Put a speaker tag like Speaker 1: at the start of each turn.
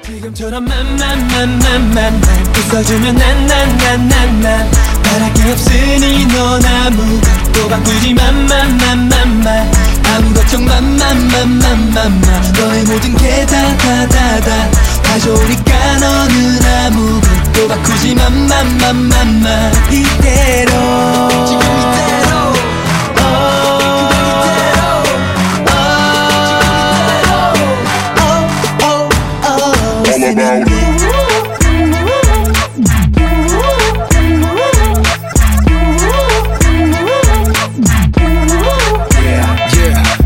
Speaker 1: 지금처럼 맘맘맘맘맘 웃어주면 난난난난난 바랄 게 없으니 넌 아무것도 바꾸지 맘맘맘맘맘 아무 걱정 맘맘맘맘맘 너의 모든 게 다다다다 다 좋으니까 너는 아무것도 바꾸지 맘맘맘맘맘 이대로 지금 이대로
Speaker 2: All about it.